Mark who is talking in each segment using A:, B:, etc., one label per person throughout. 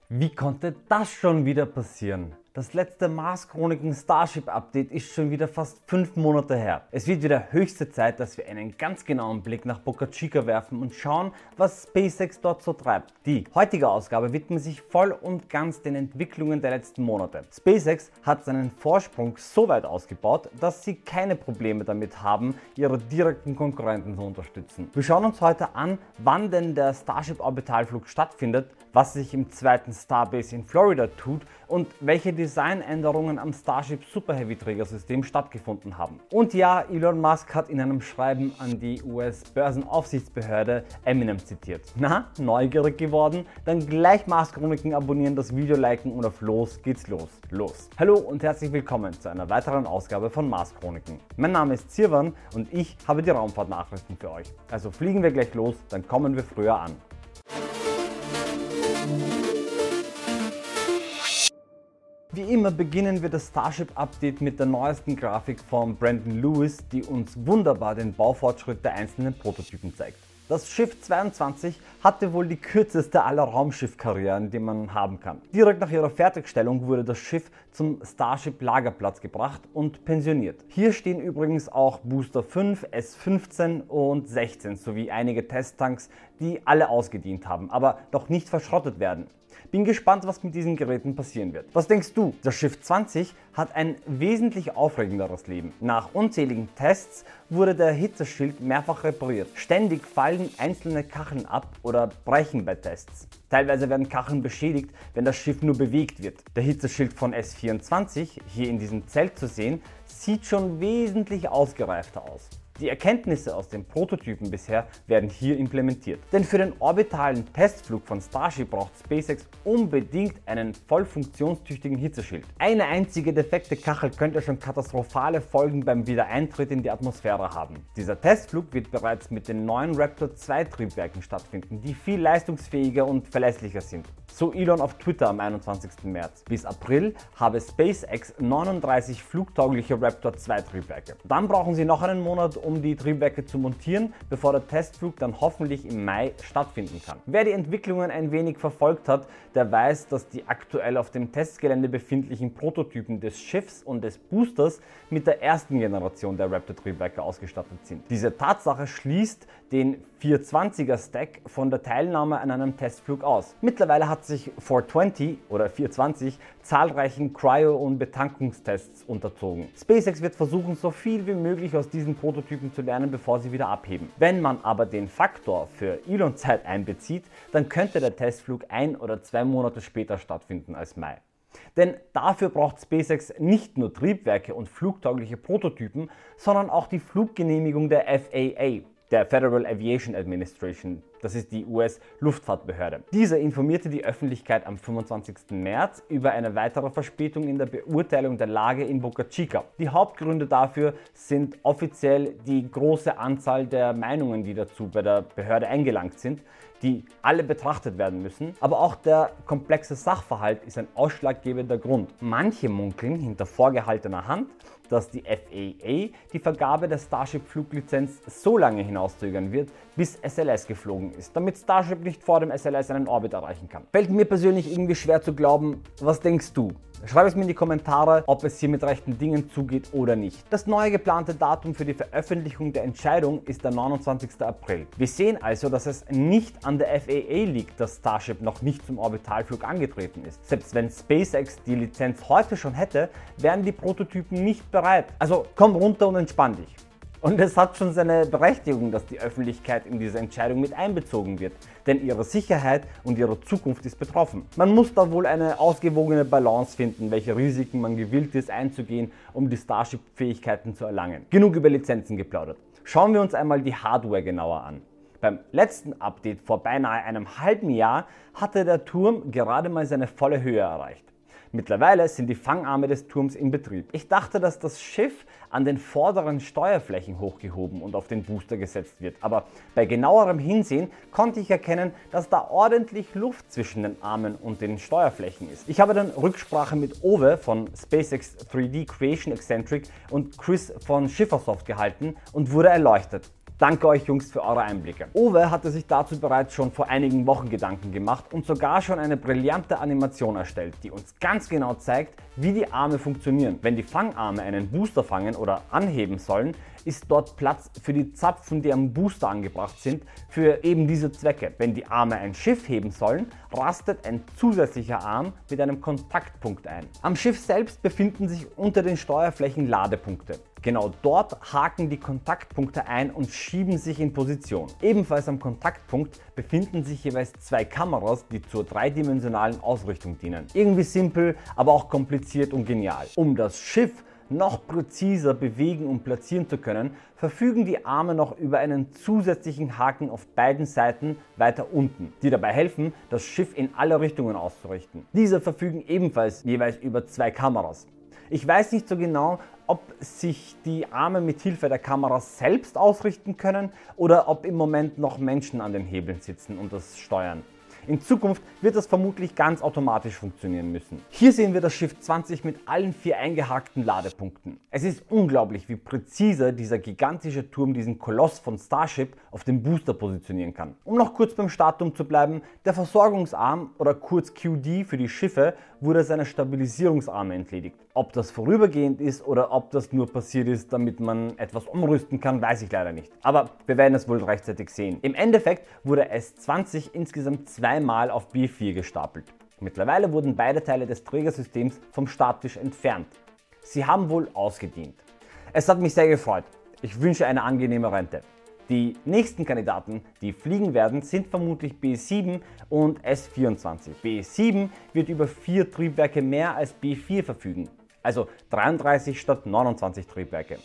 A: Wie konnte das schon wieder passieren? Das letzte Mars Chroniken Starship Update ist schon wieder fast 5 Monate her. Es wird wieder höchste Zeit, dass wir einen ganz genauen Blick nach Boca Chica werfen und schauen, was SpaceX dort so treibt. Die heutige Ausgabe widmet sich voll und ganz den Entwicklungen der letzten Monate. SpaceX hat seinen Vorsprung so weit ausgebaut, dass sie keine Probleme damit haben, ihre direkten Konkurrenten zu unterstützen. Wir schauen uns heute an, wann denn der Starship Orbitalflug stattfindet, was sich im zweiten Starbase in Florida tut und welche Designänderungen am Starship Super Heavy Trägersystem stattgefunden haben. Und ja, Elon Musk hat in einem Schreiben an die US-Börsenaufsichtsbehörde Eminem zitiert. Na, neugierig geworden? Dann gleich Mars Chroniken abonnieren, das Video liken und auf los geht's los. Hallo und herzlich willkommen zu einer weiteren Ausgabe von Mars Chroniken. Mein Name ist Sirwan und ich habe die Raumfahrtnachrichten für euch. Also fliegen wir gleich los, dann kommen wir früher an. Wie immer beginnen wir das Starship Update mit der neuesten Grafik von Brandon Lewis, die uns wunderbar den Baufortschritt der einzelnen Prototypen zeigt. Das Schiff 22 hatte wohl die kürzeste aller Raumschiffkarrieren, die man haben kann. Direkt nach ihrer Fertigstellung wurde das Schiff zum Starship Lagerplatz gebracht und pensioniert. Hier stehen übrigens auch Booster 5, S15 und 16 sowie einige Testtanks, die alle ausgedient haben, aber noch nicht verschrottet werden. Bin gespannt, was mit diesen Geräten passieren wird. Was denkst du? Das Schiff 20 hat ein wesentlich aufregenderes Leben. Nach unzähligen Tests wurde der Hitzeschild mehrfach repariert. Ständig fallen einzelne Kacheln ab oder brechen bei Tests. Teilweise werden Kacheln beschädigt, wenn das Schiff nur bewegt wird. Der Hitzeschild von S24, hier in diesem Zelt zu sehen, sieht schon wesentlich ausgereifter aus. Die Erkenntnisse aus den Prototypen bisher werden hier implementiert. Denn für den orbitalen Testflug von Starship braucht SpaceX unbedingt einen voll funktionstüchtigen Hitzeschild. Eine einzige defekte Kachel könnte schon katastrophale Folgen beim Wiedereintritt in die Atmosphäre haben. Dieser Testflug wird bereits mit den neuen Raptor 2 Triebwerken stattfinden, die viel leistungsfähiger und verlässlicher sind. So Elon auf Twitter am 21. März. Bis April habe SpaceX 39 flugtaugliche Raptor 2 Triebwerke. Dann brauchen sie noch einen Monat, um die Triebwerke zu montieren, bevor der Testflug dann hoffentlich im Mai stattfinden kann. Wer die Entwicklungen ein wenig verfolgt hat, der weiß, dass die aktuell auf dem Testgelände befindlichen Prototypen des Schiffs und des Boosters mit der ersten Generation der Raptor-Triebwerke ausgestattet sind. Diese Tatsache schließt den 420er Stack von der Teilnahme an einem Testflug aus. Mittlerweile hat sich 420 oder 420 zahlreichen Cryo- und Betankungstests unterzogen. SpaceX wird versuchen, so viel wie möglich aus diesen Prototypen zu lernen, bevor sie wieder abheben. Wenn man aber den Faktor für Elon-Zeit einbezieht, dann könnte der Testflug 1 oder 2 Monate später stattfinden als Mai. Denn dafür braucht SpaceX nicht nur Triebwerke und flugtaugliche Prototypen, sondern auch die Fluggenehmigung der FAA, der Federal Aviation Administration. Das ist die US-Luftfahrtbehörde. Diese informierte die Öffentlichkeit am 25. März über eine weitere Verspätung in der Beurteilung der Lage in Boca Chica. Die Hauptgründe dafür sind offiziell die große Anzahl der Meinungen, die dazu bei der Behörde eingelangt sind, die alle betrachtet werden müssen, aber auch der komplexe Sachverhalt ist ein ausschlaggebender Grund. Manche munkeln hinter vorgehaltener Hand, dass die FAA die Vergabe der Starship-Fluglizenz so lange hinauszögern wird, bis SLS geflogen ist, damit Starship nicht vor dem SLS einen Orbit erreichen kann. Fällt mir persönlich irgendwie schwer zu glauben. Was denkst du? Schreib es mir in die Kommentare, ob es hier mit rechten Dingen zugeht oder nicht. Das neue geplante Datum für die Veröffentlichung der Entscheidung ist der 29. April. Wir sehen also, dass es nicht an der FAA liegt, dass Starship noch nicht zum Orbitalflug angetreten ist. Selbst wenn SpaceX die Lizenz heute schon hätte, wären die Prototypen nicht bereit. Also komm runter und entspann dich. Und es hat schon seine Berechtigung, dass die Öffentlichkeit in diese Entscheidung mit einbezogen wird, denn ihre Sicherheit und ihre Zukunft ist betroffen. Man muss da wohl eine ausgewogene Balance finden, welche Risiken man gewillt ist einzugehen, um die Starship-Fähigkeiten zu erlangen. Genug über Lizenzen geplaudert. Schauen wir uns einmal die Hardware genauer an. Beim letzten Update vor beinahe einem halben Jahr hatte der Turm gerade mal seine volle Höhe erreicht. Mittlerweile sind die Fangarme des Turms in Betrieb. Ich dachte, dass das Schiff an den vorderen Steuerflächen hochgehoben und auf den Booster gesetzt wird, aber bei genauerem Hinsehen konnte ich erkennen, dass da ordentlich Luft zwischen den Armen und den Steuerflächen ist. Ich habe dann Rücksprache mit Owe von SpaceX 3D Creation Eccentric und Chris von Schiffersoft gehalten und wurde erleuchtet. Danke euch Jungs für eure Einblicke. Owe hatte sich dazu bereits schon vor einigen Wochen Gedanken gemacht und sogar schon eine brillante Animation erstellt, die uns ganz genau zeigt, wie die Arme funktionieren. Wenn die Fangarme einen Booster fangen oder anheben sollen, ist dort Platz für die Zapfen, die am Booster angebracht sind, für eben diese Zwecke. Wenn die Arme ein Schiff heben sollen, rastet ein zusätzlicher Arm mit einem Kontaktpunkt ein. Am Schiff selbst befinden sich unter den Steuerflächen Ladepunkte. Genau dort haken die Kontaktpunkte ein und schieben sich in Position. Ebenfalls am Kontaktpunkt befinden sich jeweils zwei Kameras, die zur dreidimensionalen Ausrichtung dienen. Irgendwie simpel, aber auch kompliziert und genial. Um das Schiff noch präziser bewegen und platzieren zu können, verfügen die Arme noch über einen zusätzlichen Haken auf beiden Seiten weiter unten, die dabei helfen, das Schiff in alle Richtungen auszurichten. Diese verfügen ebenfalls jeweils über zwei Kameras. Ich weiß nicht so genau, ob sich die Arme mit Hilfe der Kameras selbst ausrichten können oder ob im Moment noch Menschen an den Hebeln sitzen und das steuern. In Zukunft wird das vermutlich ganz automatisch funktionieren müssen. Hier sehen wir das Schiff 20 mit allen 4 eingehakten Ladepunkten. Es ist unglaublich, wie präzise dieser gigantische Turm diesen Koloss von Starship auf dem Booster positionieren kann. Um noch kurz beim Startturm zu bleiben, der Versorgungsarm oder kurz QD für die Schiffe wurde seiner Stabilisierungsarme entledigt. Ob das vorübergehend ist oder ob das nur passiert ist, damit man etwas umrüsten kann, weiß ich leider nicht. Aber wir werden es wohl rechtzeitig sehen. Im Endeffekt wurde S20 insgesamt zweimal auf B4 gestapelt. Mittlerweile wurden beide Teile des Trägersystems vom Starttisch entfernt. Sie haben wohl ausgedient. Es hat mich sehr gefreut. Ich wünsche eine angenehme Rente. Die nächsten Kandidaten, die fliegen werden, sind vermutlich B7 und S24. B7 wird über 4 Triebwerke mehr als B4 verfügen, also 33 statt 29 Triebwerke.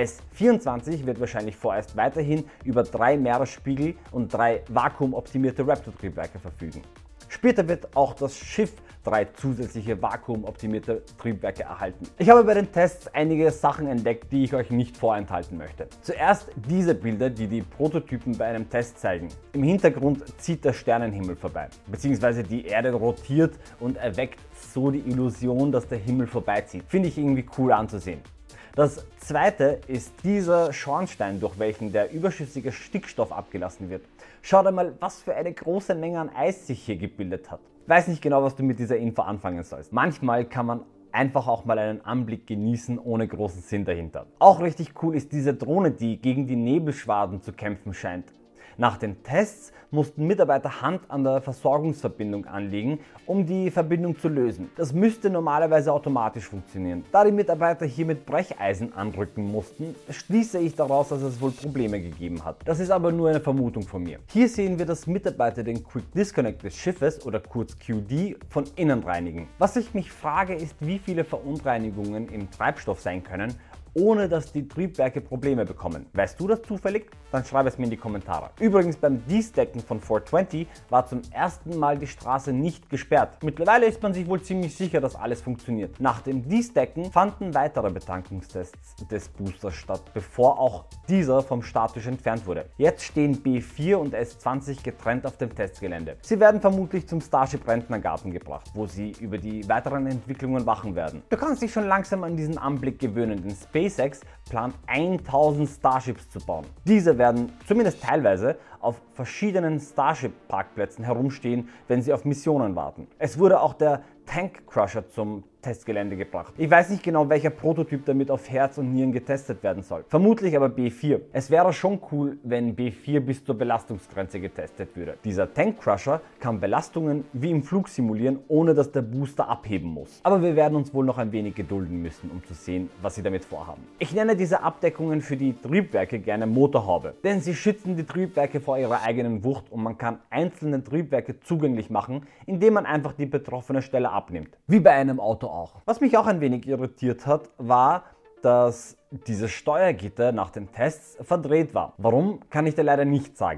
A: S24 wird wahrscheinlich vorerst weiterhin über 3 Meeresspiegel und 3 vakuumoptimierte Raptor-Triebwerke verfügen. Später wird auch das Schiff 3 zusätzliche vakuumoptimierte Triebwerke erhalten. Ich habe bei den Tests einige Sachen entdeckt, die ich euch nicht vorenthalten möchte. Zuerst diese Bilder, die die Prototypen bei einem Test zeigen. Im Hintergrund zieht der Sternenhimmel vorbei, beziehungsweise die Erde rotiert und erweckt so die Illusion, dass der Himmel vorbeizieht. Finde ich irgendwie cool anzusehen. Das zweite ist dieser Schornstein, durch welchen der überschüssige Stickstoff abgelassen wird. Schaut einmal, was für eine große Menge an Eis sich hier gebildet hat. Ich weiß nicht genau, was du mit dieser Info anfangen sollst. Manchmal kann man einfach auch mal einen Anblick genießen, ohne großen Sinn dahinter. Auch richtig cool ist diese Drohne, die gegen die Nebelschwaden zu kämpfen scheint. Nach den Tests mussten Mitarbeiter Hand an der Versorgungsverbindung anlegen, um die Verbindung zu lösen. Das müsste normalerweise automatisch funktionieren. Da die Mitarbeiter hier mit Brecheisen anrücken mussten, schließe ich daraus, dass es wohl Probleme gegeben hat. Das ist aber nur eine Vermutung von mir. Hier sehen wir, dass Mitarbeiter den Quick Disconnect des Schiffes oder kurz QD von innen reinigen. Was ich mich frage, ist, wie viele Verunreinigungen im Treibstoff sein können, ohne dass die Triebwerke Probleme bekommen. Weißt du das zufällig? Dann schreib es mir in die Kommentare. Übrigens beim Destacken von 420 war zum ersten Mal die Straße nicht gesperrt. Mittlerweile ist man sich wohl ziemlich sicher, dass alles funktioniert. Nach dem Destacken fanden weitere Betankungstests des Boosters statt, bevor auch dieser vom Starttisch entfernt wurde. Jetzt stehen B4 und S20 getrennt auf dem Testgelände. Sie werden vermutlich zum Starship Rentnergarten gebracht, wo sie über die weiteren Entwicklungen wachen werden. Du kannst dich schon langsam an diesen Anblick gewöhnen, denn SpaceX plant 1000 Starships zu bauen. Diese werden zumindest teilweise auf verschiedenen Starship-Parkplätzen herumstehen, wenn sie auf Missionen warten. Es wurde auch der Tank Crusher zum Testgelände gebracht. Ich weiß nicht genau, welcher Prototyp damit auf Herz und Nieren getestet werden soll. Vermutlich aber B4. Es wäre schon cool, wenn B4 bis zur Belastungsgrenze getestet würde. Dieser Tank Crusher kann Belastungen wie im Flug simulieren, ohne dass der Booster abheben muss. Aber wir werden uns wohl noch ein wenig gedulden müssen, um zu sehen, was sie damit vorhaben. Ich nenne diese Abdeckungen für die Triebwerke gerne Motorhaube, denn sie schützen die Triebwerke vor ihrer eigenen Wucht und man kann einzelne Triebwerke zugänglich machen, indem man einfach die betroffene Stelle abnimmt. Wie bei einem Auto auch. Was mich auch ein wenig irritiert hat, war, dass dieses Steuergitter nach den Tests verdreht war. Warum, kann ich dir leider nicht sagen.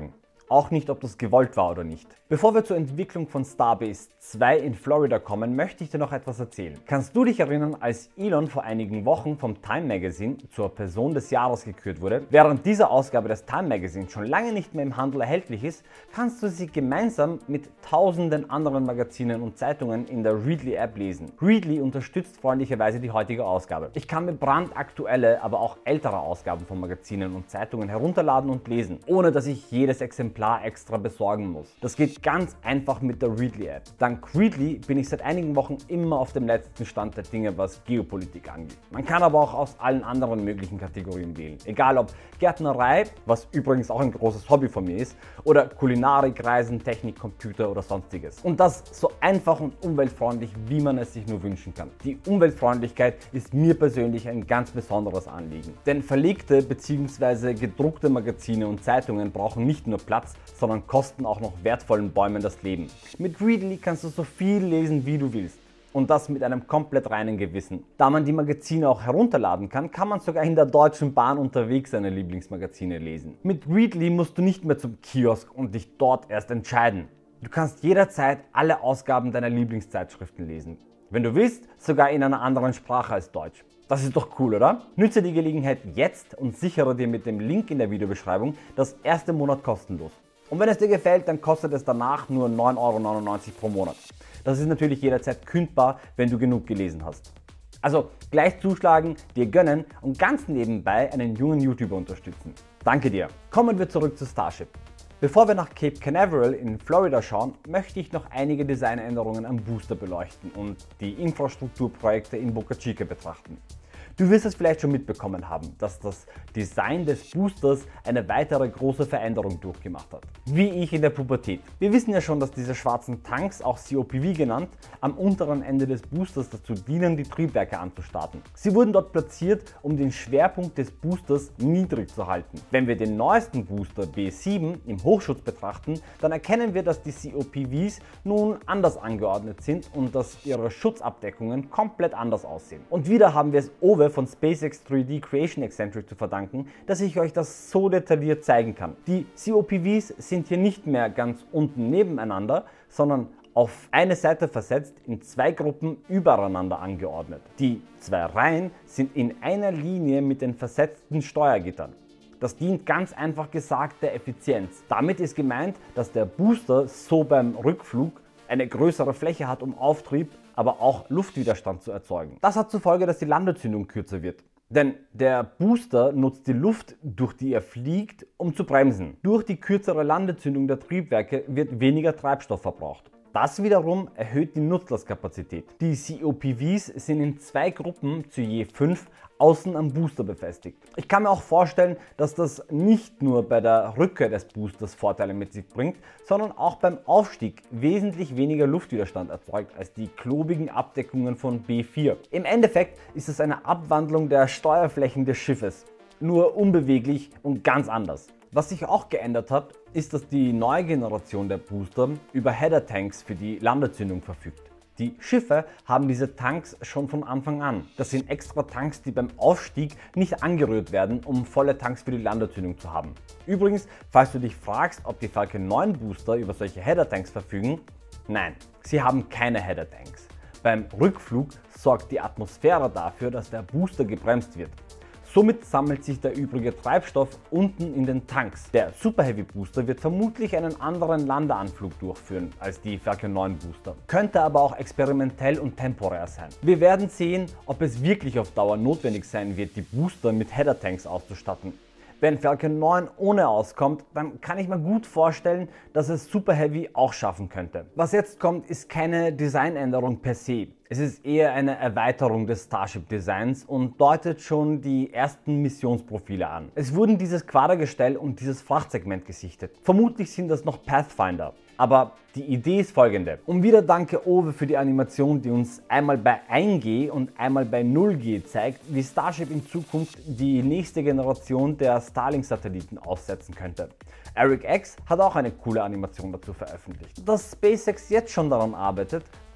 A: auch nicht, ob das gewollt war oder nicht. Bevor wir zur Entwicklung von Starbase 2 in Florida kommen, möchte ich dir noch etwas erzählen. Kannst du dich erinnern, als Elon vor einigen Wochen vom Time Magazine zur Person des Jahres gekürt wurde? Während diese Ausgabe des Time Magazine schon lange nicht mehr im Handel erhältlich ist, kannst du sie gemeinsam mit tausenden anderen Magazinen und Zeitungen in der Readly App lesen. Readly unterstützt freundlicherweise die heutige Ausgabe. Ich kann mir brandaktuelle, aber auch ältere Ausgaben von Magazinen und Zeitungen herunterladen und lesen, ohne dass ich jedes Exemplar extra besorgen muss. Das geht ganz einfach mit der Readly App. Dank Readly bin ich seit einigen Wochen immer auf dem letzten Stand der Dinge, was Geopolitik angeht. Man kann aber auch aus allen anderen möglichen Kategorien wählen. Egal ob Gärtnerei, was übrigens auch ein großes Hobby von mir ist, oder Kulinarik, Reisen, Technik, Computer oder sonstiges. Und das so einfach und umweltfreundlich, wie man es sich nur wünschen kann. Die Umweltfreundlichkeit ist mir persönlich ein ganz besonderes Anliegen. Denn verlegte bzw. gedruckte Magazine und Zeitungen brauchen nicht nur Platz, sondern kosten auch noch wertvollen Bäumen das Leben. Mit Readly kannst du so viel lesen, wie du willst. Und das mit einem komplett reinen Gewissen. Da man die Magazine auch herunterladen kann, kann man sogar in der Deutschen Bahn unterwegs seine Lieblingsmagazine lesen. Mit Readly musst du nicht mehr zum Kiosk und dich dort erst entscheiden. Du kannst jederzeit alle Ausgaben deiner Lieblingszeitschriften lesen. Wenn du willst, sogar in einer anderen Sprache als Deutsch. Das ist doch cool, oder? Nütze die Gelegenheit jetzt und sichere dir mit dem Link in der Videobeschreibung das erste Monat kostenlos. Und wenn es dir gefällt, dann kostet es danach nur 9,99 € pro Monat. Das ist natürlich jederzeit kündbar, wenn du genug gelesen hast. Also gleich zuschlagen, dir gönnen und ganz nebenbei einen jungen YouTuber unterstützen. Danke dir. Kommen wir zurück zu Starship. Bevor wir nach Cape Canaveral in Florida schauen, möchte ich noch einige Designänderungen am Booster beleuchten und die Infrastrukturprojekte in Boca Chica betrachten. Du wirst es vielleicht schon mitbekommen haben, dass das Design des Boosters eine weitere große Veränderung durchgemacht hat. Wie ich in der Pubertät. Wir wissen ja schon, dass diese schwarzen Tanks, auch COPV genannt, am unteren Ende des Boosters dazu dienen, die Triebwerke anzustarten. Sie wurden dort platziert, um den Schwerpunkt des Boosters niedrig zu halten. Wenn wir den neuesten Booster B7 im Hochschutz betrachten, dann erkennen wir, dass die COPVs nun anders angeordnet sind und dass ihre Schutzabdeckungen komplett anders aussehen. Und wieder haben wir es Owe von SpaceX 3D Creation Eccentric zu verdanken, dass ich euch das so detailliert zeigen kann. Die COPVs sind hier nicht mehr ganz unten nebeneinander, sondern auf eine Seite versetzt in zwei Gruppen übereinander angeordnet. Die zwei Reihen sind in einer Linie mit den versetzten Steuergittern. Das dient ganz einfach gesagt der Effizienz. Damit ist gemeint, dass der Booster so beim Rückflug eine größere Fläche hat, um Auftrieb, aber auch Luftwiderstand zu erzeugen. Das hat zur Folge, dass die Landezündung kürzer wird. Denn der Booster nutzt die Luft, durch die er fliegt, um zu bremsen. Durch die kürzere Landezündung der Triebwerke wird weniger Treibstoff verbraucht. Das wiederum erhöht die Nutzlastkapazität. Die COPVs sind in zwei Gruppen zu je 5 außen am Booster befestigt. Ich kann mir auch vorstellen, dass das nicht nur bei der Rückkehr des Boosters Vorteile mit sich bringt, sondern auch beim Aufstieg wesentlich weniger Luftwiderstand erzeugt als die klobigen Abdeckungen von B4. Im Endeffekt ist es eine Abwandlung der Steuerflächen des Schiffes, nur unbeweglich und ganz anders. Was sich auch geändert hat, ist, dass die neue Generation der Booster über Header-Tanks für die Landezündung verfügt. Die Schiffe haben diese Tanks schon von Anfang an. Das sind extra Tanks, die beim Aufstieg nicht angerührt werden, um volle Tanks für die Landezündung zu haben. Übrigens, falls du dich fragst, ob die Falcon 9 Booster über solche Header-Tanks verfügen, nein, sie haben keine Header-Tanks. Beim Rückflug sorgt die Atmosphäre dafür, dass der Booster gebremst wird. Somit sammelt sich der übrige Treibstoff unten in den Tanks. Der Super Heavy Booster wird vermutlich einen anderen Landeanflug durchführen als die Falcon 9 Booster, könnte aber auch experimentell und temporär sein. Wir werden sehen, ob es wirklich auf Dauer notwendig sein wird, die Booster mit Header Tanks auszustatten. Wenn Falcon 9 ohne auskommt, dann kann ich mir gut vorstellen, dass es Super Heavy auch schaffen könnte. Was jetzt kommt, ist keine Designänderung per se. Es ist eher eine Erweiterung des Starship-Designs und deutet schon die ersten Missionsprofile an. Es wurden dieses Quadergestell und dieses Frachtsegment gesichtet. Vermutlich sind das noch Pathfinder. Aber die Idee ist folgende. Und wieder danke Owe für die Animation, die uns einmal bei 1G und einmal bei 0G zeigt, wie Starship in Zukunft die nächste Generation der Starlink-Satelliten aussetzen könnte. Eric X hat auch eine coole Animation dazu veröffentlicht. Dass SpaceX jetzt schon daran arbeitet,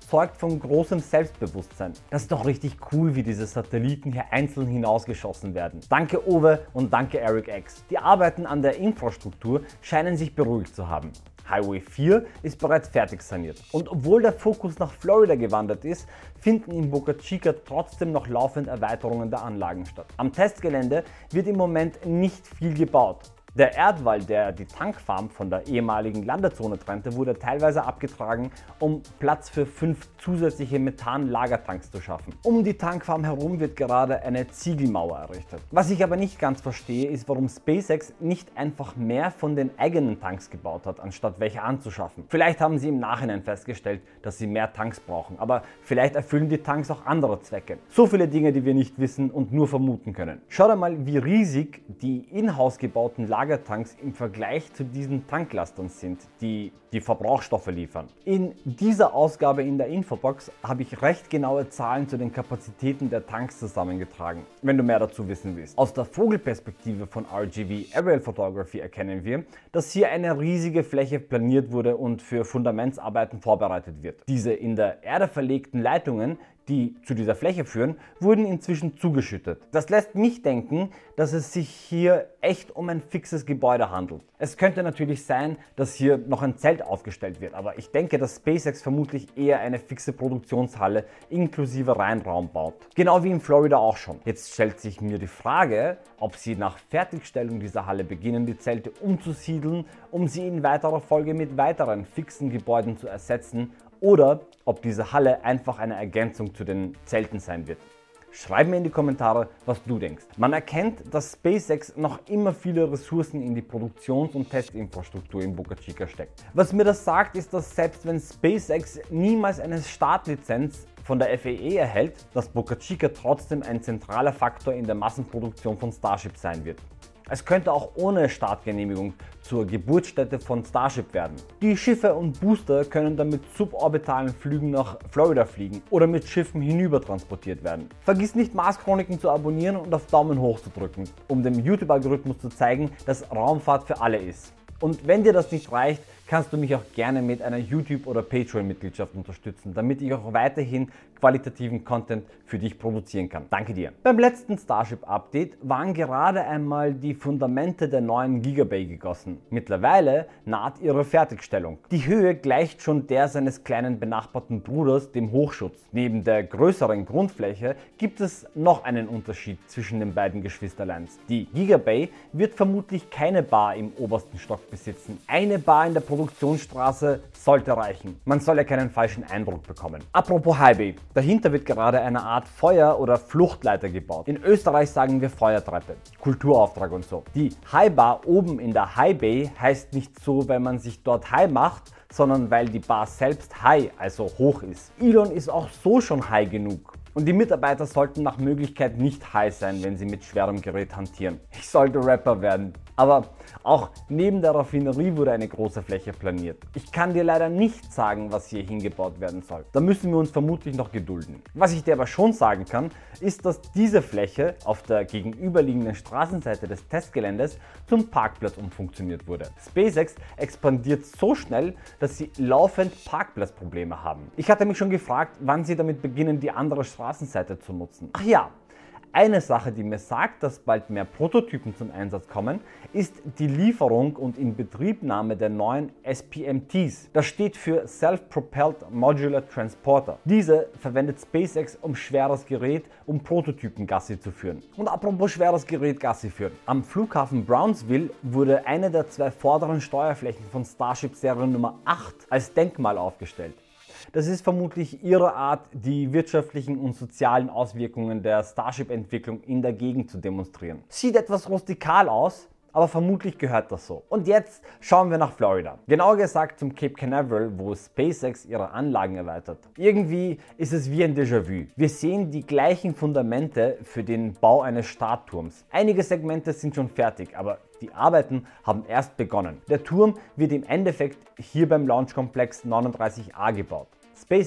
A: zeugt von großem Selbstbewusstsein. Das ist doch richtig cool, wie diese Satelliten hier einzeln hinausgeschossen werden. Danke Owe und danke Eric X. Die Arbeiten an der Infrastruktur scheinen sich beruhigt zu haben. Highway 4 ist bereits fertig saniert und obwohl der Fokus nach Florida gewandert ist, finden in Boca Chica trotzdem noch laufend Erweiterungen der Anlagen statt. Am Testgelände wird im Moment nicht viel gebaut. Der Erdwall, der die Tankfarm von der ehemaligen Landezone trennte, wurde teilweise abgetragen, um Platz für 5 zusätzliche Methan-Lagertanks zu schaffen. Um die Tankfarm herum wird gerade eine Ziegelmauer errichtet. Was ich aber nicht ganz verstehe, ist, warum SpaceX nicht einfach mehr von den eigenen Tanks gebaut hat, anstatt welche anzuschaffen. Vielleicht haben sie im Nachhinein festgestellt, dass sie mehr Tanks brauchen, aber vielleicht erfüllen die Tanks auch andere Zwecke. So viele Dinge, die wir nicht wissen und nur vermuten können. Schaut einmal, wie riesig die in-house gebauten Lagertanks im Vergleich zu diesen Tanklastern sind, die die Verbrauchsstoffe liefern. In dieser Ausgabe in der Infobox habe ich recht genaue Zahlen zu den Kapazitäten der Tanks zusammengetragen, wenn du mehr dazu wissen willst. Aus der Vogelperspektive von RGV Aerial Photography erkennen wir, dass hier eine riesige Fläche planiert wurde und für Fundamentsarbeiten vorbereitet wird. Diese in der Erde verlegten Leitungen, die zu dieser Fläche führen, wurden inzwischen zugeschüttet. Das lässt mich denken, dass es sich hier echt um ein fixes Gebäude handelt. Es könnte natürlich sein, dass hier noch ein Zelt aufgestellt wird, aber ich denke, dass SpaceX vermutlich eher eine fixe Produktionshalle inklusive Reinraum baut. Genau wie in Florida auch schon. Jetzt stellt sich mir die Frage, ob sie nach Fertigstellung dieser Halle beginnen, die Zelte umzusiedeln, um sie in weiterer Folge mit weiteren fixen Gebäuden zu ersetzen, oder ob diese Halle einfach eine Ergänzung zu den Zelten sein wird. Schreib mir in die Kommentare, was du denkst. Man erkennt, dass SpaceX noch immer viele Ressourcen in die Produktions- und Testinfrastruktur in Boca Chica steckt. Was mir das sagt, ist, dass selbst wenn SpaceX niemals eine Startlizenz von der FAA erhält, dass Boca Chica trotzdem ein zentraler Faktor in der Massenproduktion von Starship sein wird. Es könnte auch ohne Startgenehmigung zur Geburtsstätte von Starship werden. Die Schiffe und Booster können dann mit suborbitalen Flügen nach Florida fliegen oder mit Schiffen hinüber transportiert werden. Vergiss nicht, Mars Chroniken zu abonnieren und auf Daumen hoch zu drücken, um dem YouTube-Algorithmus zu zeigen, dass Raumfahrt für alle ist. Und wenn dir das nicht reicht, kannst du mich auch gerne mit einer YouTube- oder Patreon-Mitgliedschaft unterstützen, damit ich auch weiterhin qualitativen Content für dich produzieren kann. Danke dir. Beim letzten Starship-Update waren gerade einmal die Fundamente der neuen Gigabay gegossen. Mittlerweile naht ihre Fertigstellung. Die Höhe gleicht schon der seines kleinen benachbarten Bruders, dem Hochschutz. Neben der größeren Grundfläche gibt es noch einen Unterschied zwischen den beiden Geschwisterleins. Die Gigabay wird vermutlich keine Bar im obersten Stock besitzen. Eine Bar in der Produktionsstraße sollte reichen. Man soll ja keinen falschen Eindruck bekommen. Apropos Highbay. Dahinter wird gerade eine Art Feuer- oder Fluchtleiter gebaut. In Österreich sagen wir Feuertreppe, Kulturauftrag und so. Die High Bar oben in der High Bay heißt nicht so, weil man sich dort high macht, sondern weil die Bar selbst high, also hoch ist. Elon ist auch so schon high genug. Und die Mitarbeiter sollten nach Möglichkeit nicht high sein, wenn sie mit schwerem Gerät hantieren. Ich sollte Rapper werden. Aber auch neben der Raffinerie wurde eine große Fläche planiert. Ich kann dir leider nicht sagen, was hier hingebaut werden soll. Da müssen wir uns vermutlich noch gedulden. Was ich dir aber schon sagen kann, ist, dass diese Fläche auf der gegenüberliegenden Straßenseite des Testgeländes zum Parkplatz umfunktioniert wurde. SpaceX expandiert so schnell, dass sie laufend Parkplatzprobleme haben. Ich hatte mich schon gefragt, wann sie damit beginnen, die andere Straßenseite zu nutzen. Ach ja. Eine Sache, die mir sagt, dass bald mehr Prototypen zum Einsatz kommen, ist die Lieferung und Inbetriebnahme der neuen SPMTs. Das steht für Self-Propelled Modular Transporter. Diese verwendet SpaceX, um schweres Gerät, um Prototypen Gassi zu führen. Und apropos schweres Gerät Gassi führen. Am Flughafen Brownsville wurde eine der 2 vorderen Steuerflächen von Starship Serie Nummer 8 als Denkmal aufgestellt. Das ist vermutlich ihre Art, die wirtschaftlichen und sozialen Auswirkungen der Starship-Entwicklung in der Gegend zu demonstrieren. Sieht etwas rustikal aus, aber vermutlich gehört das so. Und jetzt schauen wir nach Florida. Genauer gesagt zum Cape Canaveral, wo SpaceX ihre Anlagen erweitert. Irgendwie ist es wie ein Déjà-vu. Wir sehen die gleichen Fundamente für den Bau eines Startturms. Einige Segmente sind schon fertig, aber die Arbeiten haben erst begonnen. Der Turm wird im Endeffekt hier beim Launchkomplex 39A gebaut. SpaceX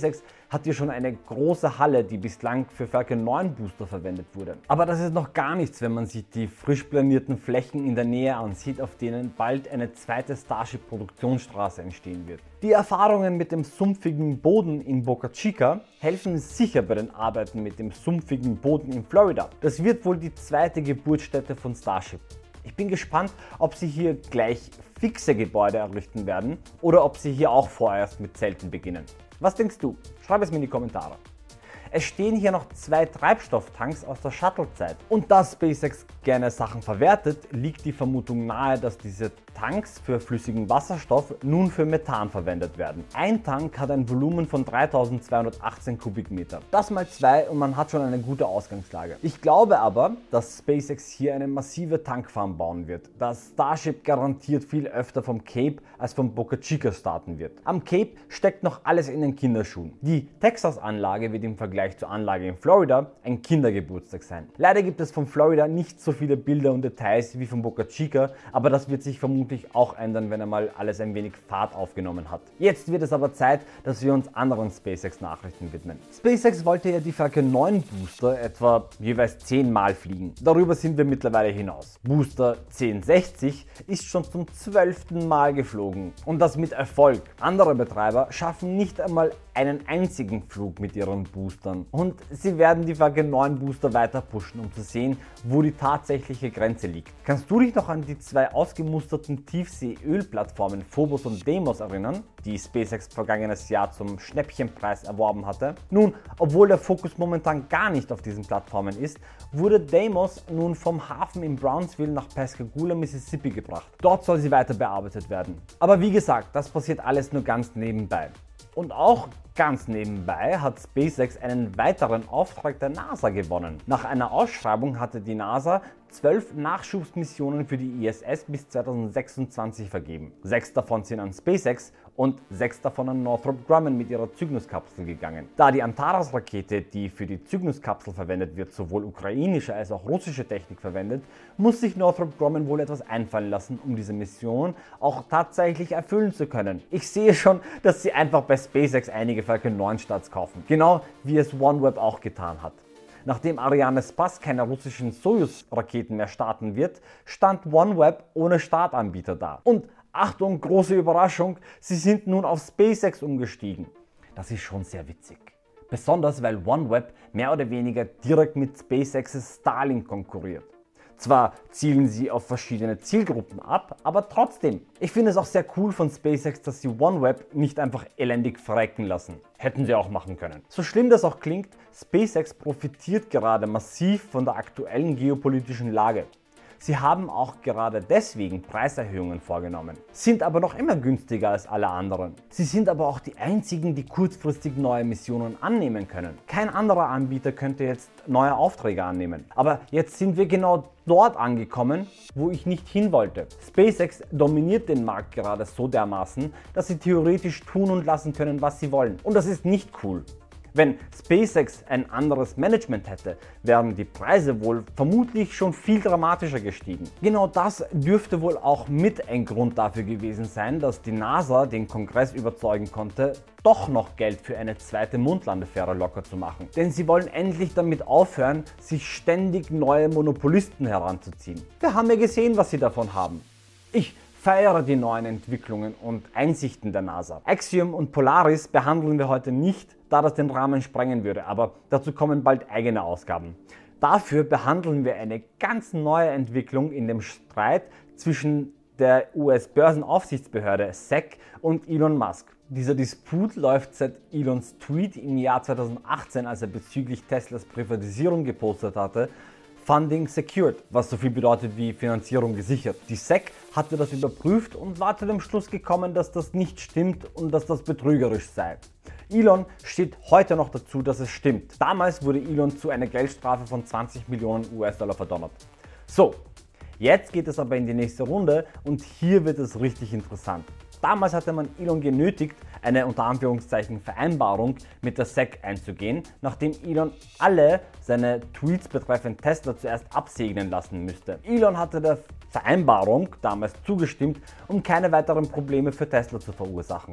A: hat hier schon eine große Halle, die bislang für Falcon 9 Booster verwendet wurde. Aber das ist noch gar nichts, wenn man sich die frisch planierten Flächen in der Nähe ansieht, auf denen bald eine zweite Starship-Produktionsstraße entstehen wird. Die Erfahrungen mit dem sumpfigen Boden in Boca Chica helfen sicher bei den Arbeiten mit dem sumpfigen Boden in Florida. Das wird wohl die zweite Geburtsstätte von Starship. Ich bin gespannt, ob sie hier gleich fixe Gebäude errichten werden oder ob sie hier auch vorerst mit Zelten beginnen. Was denkst du? Schreib es mir in die Kommentare. Es stehen hier noch 2 Treibstofftanks aus der Shuttle-Zeit. Und da SpaceX gerne Sachen verwertet, liegt die Vermutung nahe, dass diese Tanks für flüssigen Wasserstoff nun für Methan verwendet werden. Ein Tank hat ein Volumen von 3218 Kubikmeter. Das mal 2 und man hat schon eine gute Ausgangslage. Ich glaube aber, dass SpaceX hier eine massive Tankfarm bauen wird, da Starship garantiert viel öfter vom Cape als vom Boca Chica starten wird. Am Cape steckt noch alles in den Kinderschuhen. Die Texas-Anlage wird im Vergleich zur Anlage in Florida ein Kindergeburtstag sein. Leider gibt es von Florida nicht so viele Bilder und Details wie von Boca Chica, aber das wird sich vermutlich auch ändern, wenn einmal alles ein wenig Fahrt aufgenommen hat. Jetzt wird es aber Zeit, dass wir uns anderen SpaceX-Nachrichten widmen. SpaceX wollte ja die Falcon 9 Booster etwa jeweils 10 Mal fliegen. Darüber sind wir mittlerweile hinaus. Booster 1060 ist schon zum 12. Mal geflogen und das mit Erfolg. Andere Betreiber schaffen nicht einmal einen einzigen Flug mit ihren Boostern und sie werden die Falcon 9 Booster weiter pushen, um zu sehen, wo die tatsächliche Grenze liegt. Kannst du dich noch an die 2 ausgemusterten Tiefsee-Ölplattformen Phobos und Deimos erinnern, die SpaceX vergangenes Jahr zum Schnäppchenpreis erworben hatte? Nun, obwohl der Fokus momentan gar nicht auf diesen Plattformen ist, wurde Deimos nun vom Hafen in Brownsville nach Pascagoula, Mississippi gebracht. Dort soll sie weiter bearbeitet werden. Aber wie gesagt, das passiert alles nur ganz nebenbei. Und auch ganz nebenbei hat SpaceX einen weiteren Auftrag der NASA gewonnen. Nach einer Ausschreibung hatte die NASA 12 Nachschubsmissionen für die ISS bis 2026 vergeben. 6 davon sind an SpaceX und 6 davon an Northrop Grumman mit ihrer Cygnus-Kapsel gegangen. Da die Antares-Rakete, die für die Cygnus-Kapsel verwendet wird, sowohl ukrainische als auch russische Technik verwendet, muss sich Northrop Grumman wohl etwas einfallen lassen, um diese Mission auch tatsächlich erfüllen zu können. Ich sehe schon, dass sie einfach bei SpaceX einige Falcon 9 Starts kaufen. Genau wie es OneWeb auch getan hat. Nachdem Ariane Spaz keine russischen Soyuz-Raketen mehr starten wird, stand OneWeb ohne Startanbieter da. Und Achtung, große Überraschung, sie sind nun auf SpaceX umgestiegen. Das ist schon sehr witzig. Besonders weil OneWeb mehr oder weniger direkt mit SpaceX's Starlink konkurriert. Zwar zielen sie auf verschiedene Zielgruppen ab, aber trotzdem. Ich finde es auch sehr cool von SpaceX, dass sie OneWeb nicht einfach elendig verrecken lassen. Hätten sie auch machen können. So schlimm das auch klingt, SpaceX profitiert gerade massiv von der aktuellen geopolitischen Lage. Sie haben auch gerade deswegen Preiserhöhungen vorgenommen, sind aber noch immer günstiger als alle anderen. Sie sind aber auch die einzigen, die kurzfristig neue Missionen annehmen können. Kein anderer Anbieter könnte jetzt neue Aufträge annehmen. Aber jetzt sind wir genau dort angekommen, wo ich nicht hin wollte. SpaceX dominiert den Markt gerade so dermaßen, dass sie theoretisch tun und lassen können, was sie wollen. Und das ist nicht cool. Wenn SpaceX ein anderes Management hätte, wären die Preise wohl vermutlich schon viel dramatischer gestiegen. Genau das dürfte wohl auch mit ein Grund dafür gewesen sein, dass die NASA den Kongress überzeugen konnte, doch noch Geld für eine zweite Mondlandefähre locker zu machen. Denn sie wollen endlich damit aufhören, sich ständig neue Monopolisten heranzuziehen. Wir haben ja gesehen, was sie davon haben. Ich feiere die neuen Entwicklungen und Einsichten der NASA. Axiom und Polaris behandeln wir heute nicht, da das den Rahmen sprengen würde, aber dazu kommen bald eigene Ausgaben. Dafür behandeln wir eine ganz neue Entwicklung in dem Streit zwischen der US-Börsenaufsichtsbehörde SEC und Elon Musk. Dieser Disput läuft seit Elons Tweet im Jahr 2018, als er bezüglich Teslas Privatisierung gepostet hatte, Funding secured, was so viel bedeutet wie Finanzierung gesichert. Die SEC hatte das überprüft und war zu dem Schluss gekommen, dass das nicht stimmt und dass das betrügerisch sei. Elon steht heute noch dazu, dass es stimmt. Damals wurde Elon zu einer Geldstrafe von 20 Millionen US-Dollar verdonnert. So, jetzt geht es aber in die nächste Runde und hier wird es richtig interessant. Damals hatte man Elon genötigt, eine unter Anführungszeichen Vereinbarung mit der SEC einzugehen, nachdem Elon alle seine Tweets betreffend Tesla zuerst absegnen lassen müsste. Elon hatte der Vereinbarung damals zugestimmt, um keine weiteren Probleme für Tesla zu verursachen.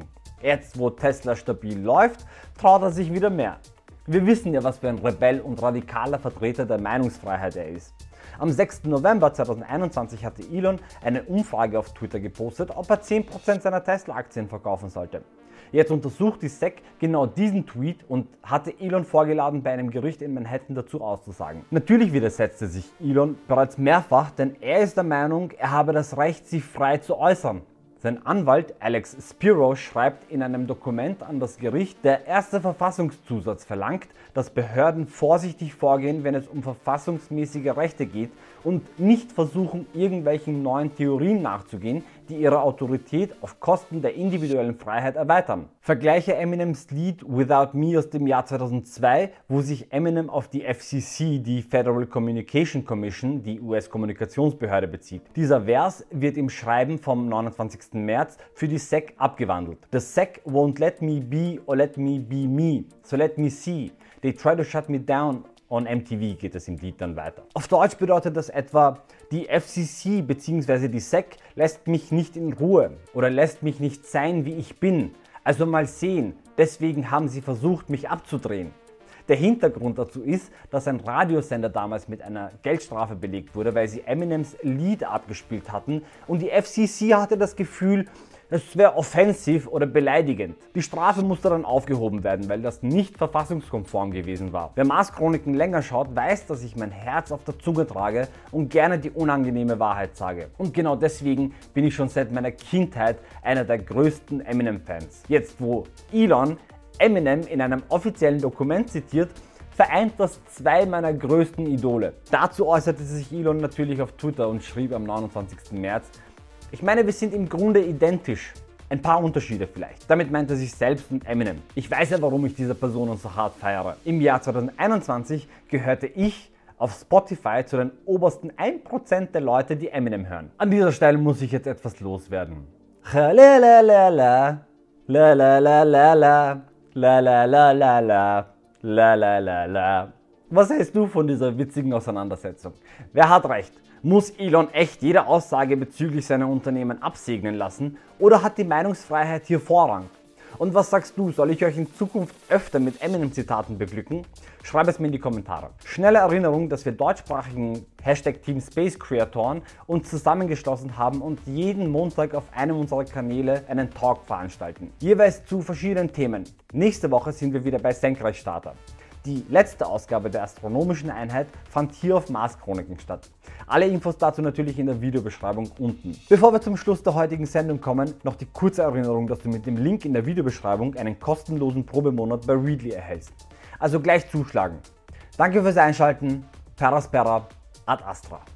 A: Jetzt, wo Tesla stabil läuft, traut er sich wieder mehr. Wir wissen ja, was für ein Rebell und radikaler Vertreter der Meinungsfreiheit er ist. Am 6. November 2021 hatte Elon eine Umfrage auf Twitter gepostet, ob er 10% seiner Tesla-Aktien verkaufen sollte. Jetzt untersucht die SEC genau diesen Tweet und hatte Elon vorgeladen, bei einem Gericht in Manhattan dazu auszusagen. Natürlich widersetzte sich Elon bereits mehrfach, denn er ist der Meinung, er habe das Recht, sich frei zu äußern. Sein Anwalt Alex Spiro schreibt in einem Dokument an das Gericht, der erste Verfassungszusatz verlangt, dass Behörden vorsichtig vorgehen, wenn es um verfassungsmäßige Rechte geht und nicht versuchen, irgendwelchen neuen Theorien nachzugehen, die ihre Autorität auf Kosten der individuellen Freiheit erweitern. Vergleiche Eminems Lied Without Me aus dem Jahr 2002, wo sich Eminem auf die FCC, die Federal Communication Commission, die US-Kommunikationsbehörde, bezieht. Dieser Vers wird im Schreiben vom 29. März für die SEC abgewandelt. The SEC won't let me be or let me be me, so let me see. They try to shut me down. On MTV geht es im Lied dann weiter. Auf Deutsch bedeutet das etwa, die FCC bzw. die SEC lässt mich nicht in Ruhe oder lässt mich nicht sein, wie ich bin. Also mal sehen, deswegen haben sie versucht, mich abzudrehen. Der Hintergrund dazu ist, dass ein Radiosender damals mit einer Geldstrafe belegt wurde, weil sie Eminems Lied abgespielt hatten und die FCC hatte das Gefühl, es wäre offensiv oder beleidigend. Die Strafe musste dann aufgehoben werden, weil das nicht verfassungskonform gewesen war. Wer Mars Chroniken länger schaut, weiß, dass ich mein Herz auf der Zunge trage und gerne die unangenehme Wahrheit sage. Und genau deswegen bin ich schon seit meiner Kindheit einer der größten Eminem-Fans. Jetzt, wo Elon Eminem in einem offiziellen Dokument zitiert, vereint das zwei meiner größten Idole. Dazu äußerte sich Elon natürlich auf Twitter und schrieb am 29. März, ich meine, wir sind im Grunde identisch. Ein paar Unterschiede vielleicht. Damit meint er sich selbst und Eminem. Ich weiß ja, warum ich diese Personen so hart feiere. Im Jahr 2021 gehörte ich auf Spotify zu den obersten 1% der Leute, die Eminem hören. An dieser Stelle muss ich jetzt etwas loswerden. La la la la la la la la la la la la la la la. Was hältst du von dieser witzigen Auseinandersetzung? Wer hat recht? Muss Elon echt jede Aussage bezüglich seiner Unternehmen absegnen lassen oder hat die Meinungsfreiheit hier Vorrang? Und was sagst du, soll ich euch in Zukunft öfter mit Eminem-Zitaten beglücken? Schreib es mir in die Kommentare. Schnelle Erinnerung, dass wir deutschsprachigen #Team Space Creatoren uns zusammengeschlossen haben und jeden Montag auf einem unserer Kanäle einen Talk veranstalten. Jeweils zu verschiedenen Themen. Nächste Woche sind wir wieder bei Senkrechtstarter. Die letzte Ausgabe der astronomischen Einheit fand hier auf Mars Chroniken statt. Alle Infos dazu natürlich in der Videobeschreibung unten. Bevor wir zum Schluss der heutigen Sendung kommen, noch die kurze Erinnerung, dass du mit dem Link in der Videobeschreibung einen kostenlosen Probemonat bei Readly erhältst. Also gleich zuschlagen. Danke fürs Einschalten. Peraspera ad Astra.